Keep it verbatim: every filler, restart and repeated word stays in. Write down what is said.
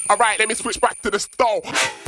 Alright, let me switch back to the stove.